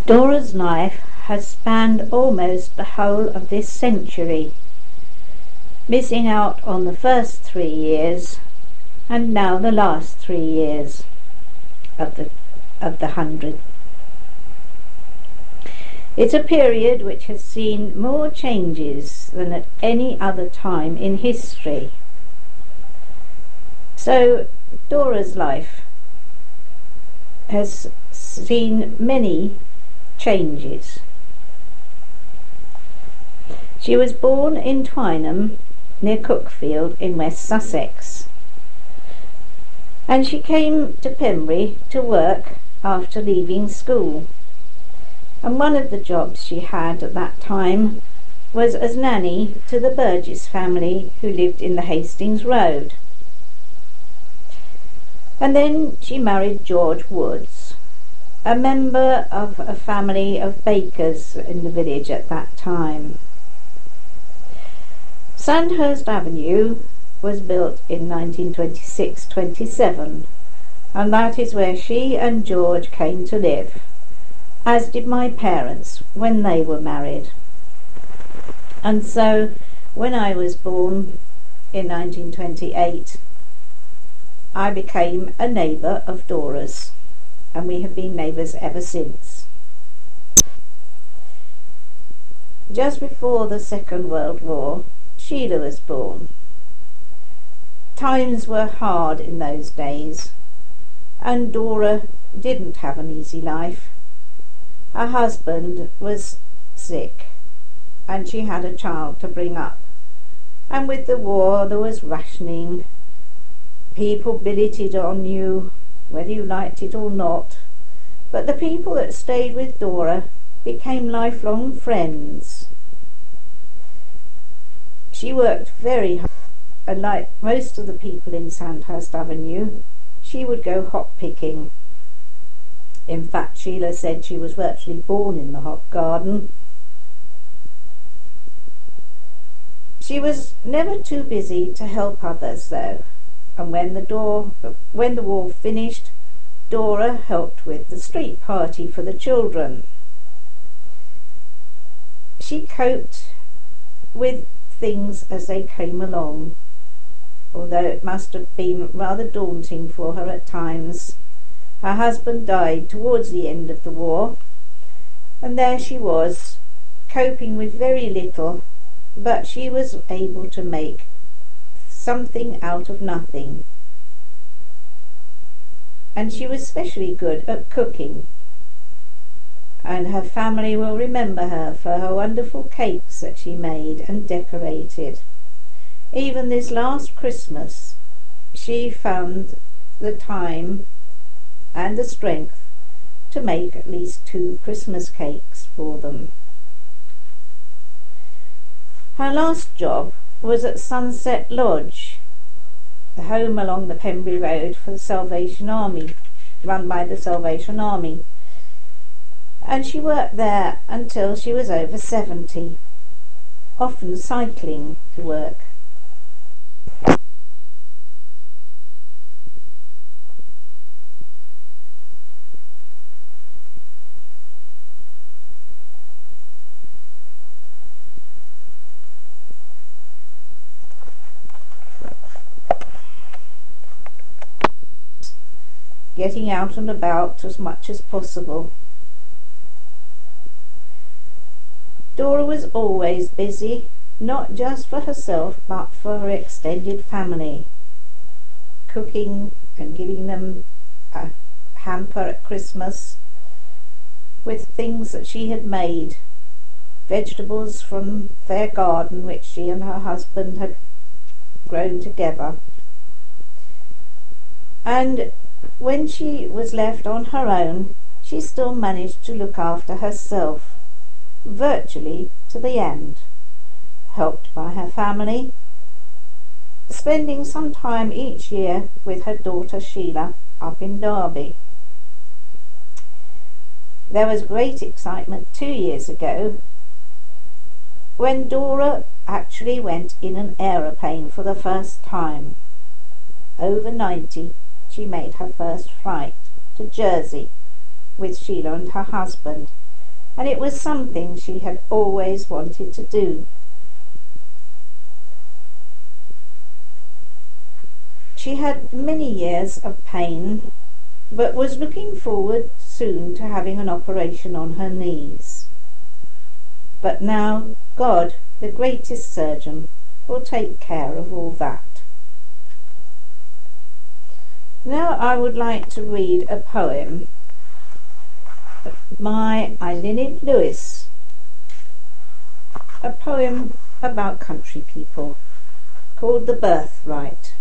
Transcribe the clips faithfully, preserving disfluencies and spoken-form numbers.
Dora's life has spanned almost the whole of this century, missing out on the first three years and now the last three years of the, of the hundred. It's a period which has seen more changes than at any other time in history. So Dora's life has seen many changes. She was born in Twynham, near Cuckfield in West Sussex, and she came to Pembury to work after leaving school. And one of the jobs she had at that time was as nanny to the Burgess family who lived in the Hastings Road. And then she married George Woods, a member of a family of bakers in the village at that time. Sandhurst Avenue was built in nineteen twenty-six twenty-seven, and that is where she and George came to live, as did my parents when they were married. And so when I was born in nineteen twenty-eight, I became a neighbour of Dora's, and we have been neighbours ever since. Just before the Second World War, Sheila was born. Times were hard in those days, and Dora didn't have an easy life. Her husband was sick, and she had a child to bring up. And with the war there was rationing. People billeted on you, whether you liked it or not. But the people that stayed with Dora became lifelong friends. She worked very hard, and like most of the people in Sandhurst Avenue, she would go hop picking. In fact, Sheila said she was virtually born in the hop garden. She was never too busy to help others, though, and when the door, when the war finished, Dora helped with the street party for the children. She coped with things as they came along, although it must have been rather daunting for her at times. Her husband died towards the end of the war, and there she was, coping with very little, but she was able to make something out of nothing. And she was especially good at cooking, and her family will remember her for her wonderful cakes that she made and decorated. Even this last Christmas, she found the time and the strength to make at least two Christmas cakes for them. Her last job was at Sunset Lodge, the home along the Pembury Road for the Salvation Army, run by the Salvation Army, and she worked there until she was over seventy, often cycling to work. Getting out and about as much as possible. Dora was always busy, not just for herself but for her extended family, cooking and giving them a hamper at Christmas with things that she had made, vegetables from their garden which she and her husband had grown together. And when she was left on her own, she still managed to look after herself, virtually to the end, helped by her family, spending some time each year with her daughter Sheila up in Derby. There was great excitement two years ago when Dora actually went in an aeroplane for the first time. Over ninety, she made her first flight to Jersey with Sheila and her husband, and it was something she had always wanted to do. She had many years of pain, but was looking forward soon to having an operation on her knees. But now God, the greatest surgeon, will take care of all that. Now I would like to read a poem by Eileen Lewis, a poem about country people, called The Birthright.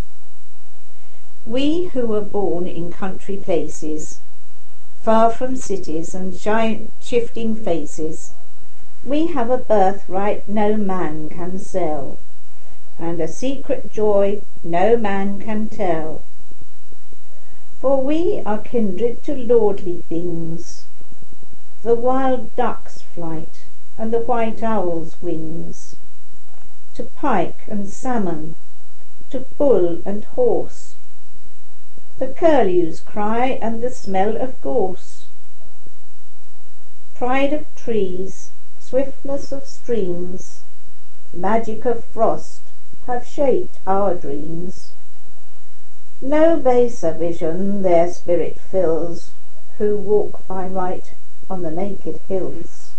We who were born in country places, far from cities and shifting faces, we have a birthright no man can sell, and a secret joy no man can tell. For we are kindred to lordly things, the wild duck's flight and the white owl's wings, to pike and salmon, to bull and horse, the curlew's cry and the smell of gorse. Pride of trees, swiftness of streams, magic of frost have shaped our dreams. No baser vision their spirit fills, who walk by right on the naked hills.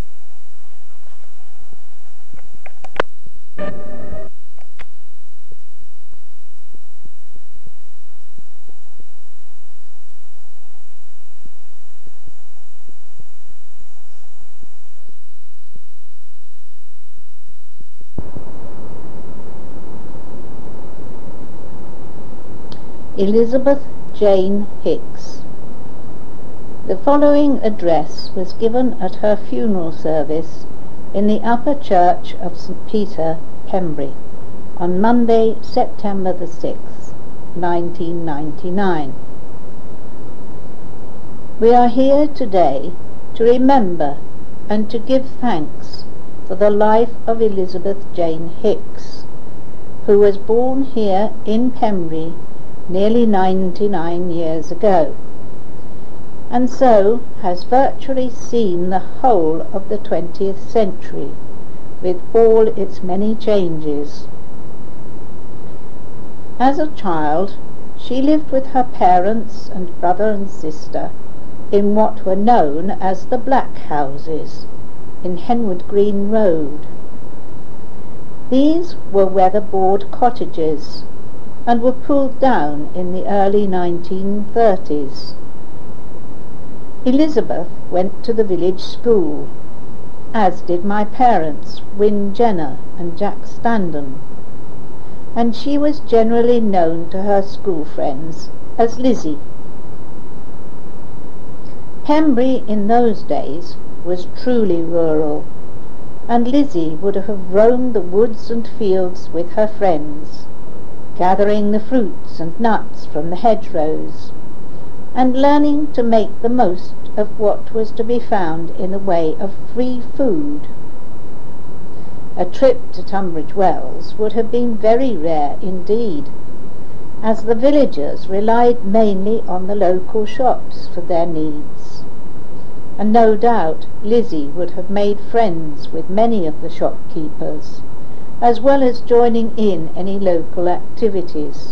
Elizabeth Jane Hicks. The following address was given at her funeral service in the upper church of St Peter, Pembrey, on Monday, September the sixth, nineteen ninety-nine. We are here today to remember and to give thanks for the life of Elizabeth Jane Hicks, who was born here in Pembrey nearly ninety-nine years ago, and so has virtually seen the whole of the twentieth century, with all its many changes. As a child, she lived with her parents and brother and sister in what were known as the Black Houses in Henwood Green Road. These were weatherboard cottages, and were pulled down in the early nineteen thirties. Elizabeth went to the village school, as did my parents, Wyn Jenner and Jack Standen, and she was generally known to her school friends as Lizzie. Pembrey in those days was truly rural, and Lizzie would have roamed the woods and fields with her friends, gathering the fruits and nuts from the hedgerows, and learning to make the most of what was to be found in the way of free food. A trip to Tunbridge Wells would have been very rare indeed, as the villagers relied mainly on the local shops for their needs, and no doubt Lizzie would have made friends with many of the shopkeepers, as well as joining in any local activities.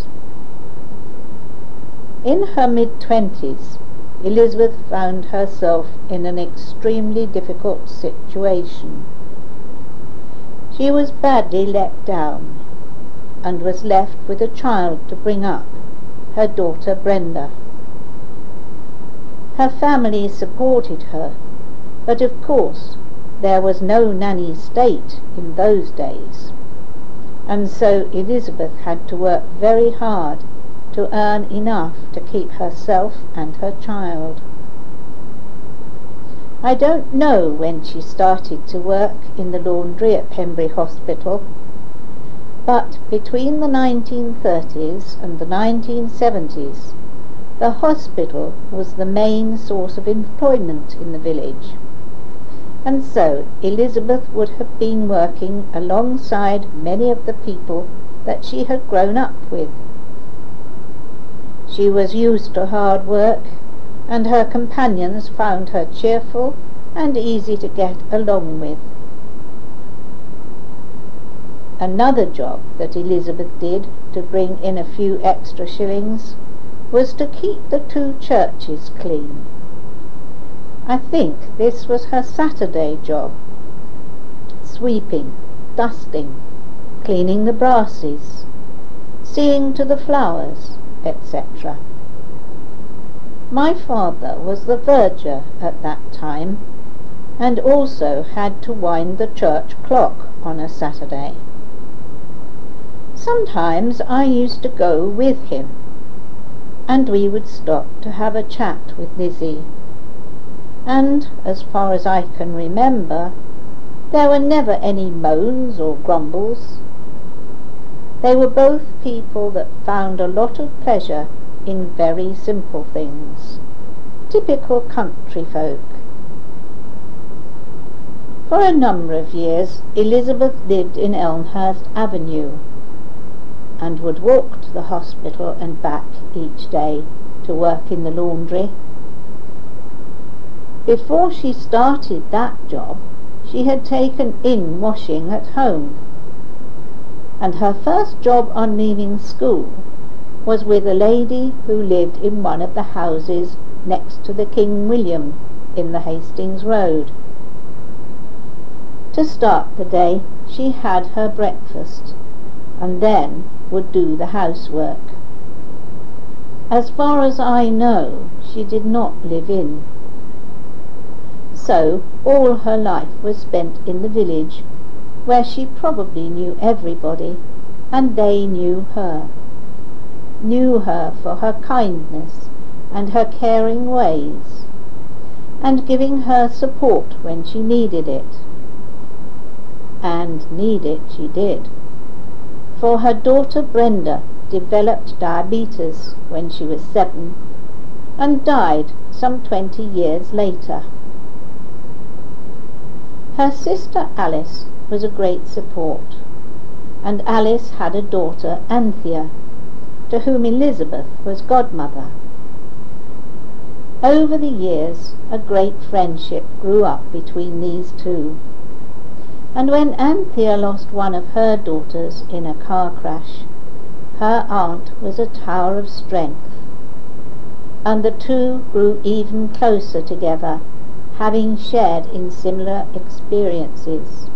In her mid-twenties, Elizabeth found herself in an extremely difficult situation. She was badly let down, and was left with a child to bring up, her daughter Brenda. Her family supported her, but of course there was no nanny state in those days, and so Elizabeth had to work very hard to earn enough to keep herself and her child. I don't know when she started to work in the laundry at Pembrey Hospital, but between the nineteen thirties and the nineteen seventies, the hospital was the main source of employment in the village, and so Elizabeth would have been working alongside many of the people that she had grown up with. She was used to hard work, and her companions found her cheerful and easy to get along with. Another job that Elizabeth did to bring in a few extra shillings was to keep the two churches clean. I think this was her Saturday job: sweeping, dusting, cleaning the brasses, seeing to the flowers, et cetera. My father was the verger at that time, and also had to wind the church clock on a Saturday. Sometimes I used to go with him, and we would stop to have a chat with Lizzie, and, as far as I can remember, there were never any moans or grumbles. They were both people that found a lot of pleasure in very simple things, typical country folk. For a number of years Elizabeth lived in Elmhurst Avenue, and would walk to the hospital and back each day to work in the laundry. Before she started that job, she had taken in washing at home, and her first job on leaving school was with a lady who lived in one of the houses next to the King William in the Hastings Road. To start the day, she had her breakfast, and then would do the housework. As far as I know, she did not live in. So all her life was spent in the village, where she probably knew everybody, and they knew her, knew her for her kindness and her caring ways, and giving her support when she needed it. And need it she did, for her daughter Brenda developed diabetes when she was seven, and died some twenty years later. Her sister Alice was a great support, and Alice had a daughter, Anthea, to whom Elizabeth was godmother. Over the years a great friendship grew up between these two, and when Anthea lost one of her daughters in a car crash, her aunt was a tower of strength, and the two grew even closer together, having shared in similar experiences.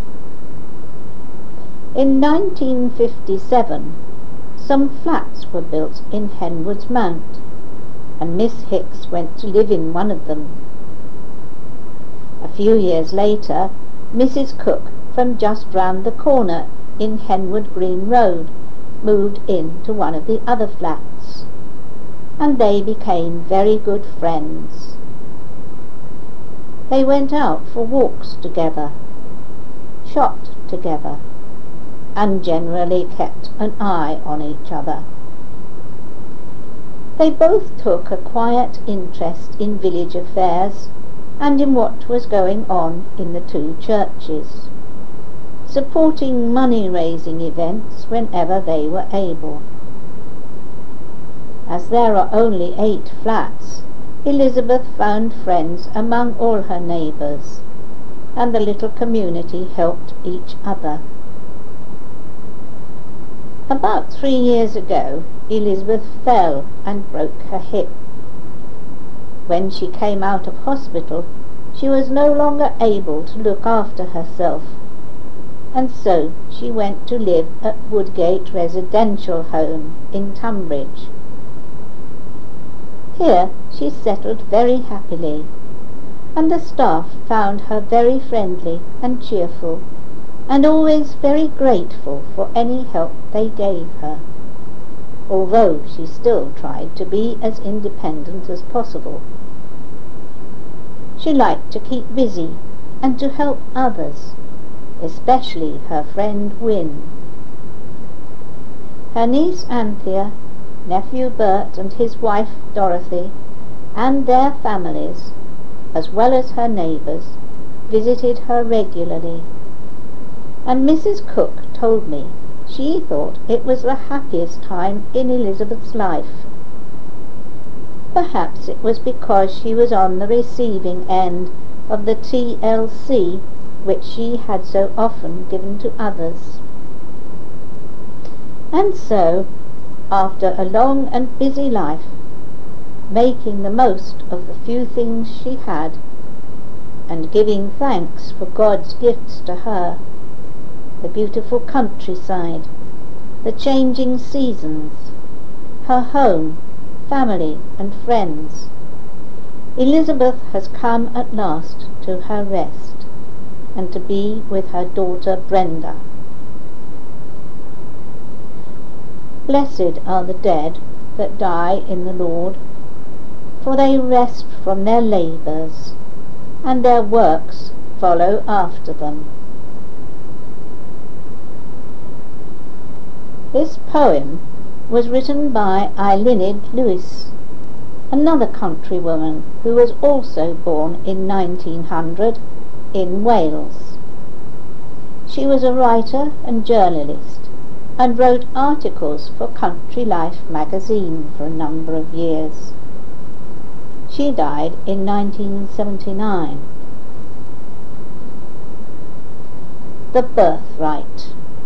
In nineteen fifty-seven, some flats were built in Henwood's Mount, and Miss Hicks went to live in one of them. A few years later, Missus Cook, from just round the corner in Henwood Green Road, moved into one of the other flats, and they became very good friends. They went out for walks together, shopped together, and generally kept an eye on each other. They both took a quiet interest in village affairs and in what was going on in the two churches, supporting money-raising events whenever they were able. As there are only eight flats, Elizabeth found friends among all her neighbours, and the little community helped each other. About three years ago, Elizabeth fell and broke her hip. When she came out of hospital, she was no longer able to look after herself, and so she went to live at Woodgate Residential Home in Tunbridge. Here she settled very happily, and the staff found her very friendly and cheerful, and always very grateful for any help they gave her, although she still tried to be as independent as possible. She liked to keep busy and to help others, especially her friend Wynne. Her niece Anthea, nephew Bert and his wife Dorothy, and their families, as well as her neighbours, visited her regularly, and Missus Cook told me she thought it was the happiest time in Elizabeth's life. Perhaps it was because she was on the receiving end of the T L C which she had so often given to others. And so, after a long and busy life, making the most of the few things she had, and giving thanks for God's gifts to her, the beautiful countryside, the changing seasons, her home, family and friends, Elizabeth has come at last to her rest, and to be with her daughter Brenda. Blessed are the dead that die in the Lord, for they rest from their labours, and their works follow after them. This poem was written by Eiluned Lewis, another countrywoman who was also born in nineteen hundred in Wales. She was a writer and journalist, and wrote articles for Country Life magazine for a number of years. She died in nineteen seventy-nine. The Birthright.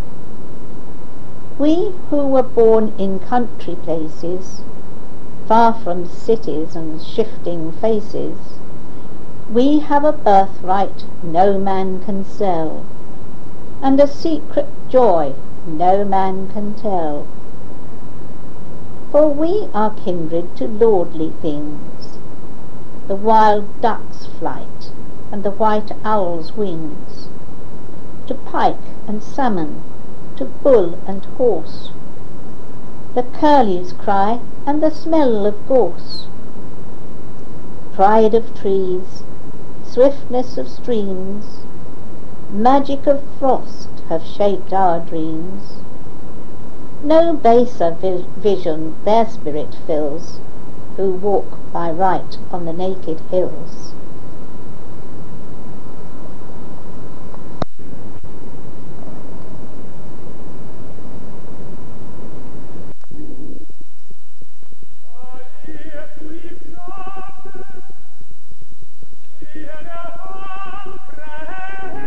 We who were born in country places, far from cities and shifting faces, we have a birthright no man can sell, and a secret joy no man can tell. For we are kindred to lordly things, the wild duck's flight and the white owl's wings, to pike and salmon, to bull and horse, the curlew's cry and the smell of gorse. Pride of trees, swiftness of streams, magic of frost have shaped our dreams. No baser vi- vision their spirit fills, who walk by right on the naked hills. Hier der Mann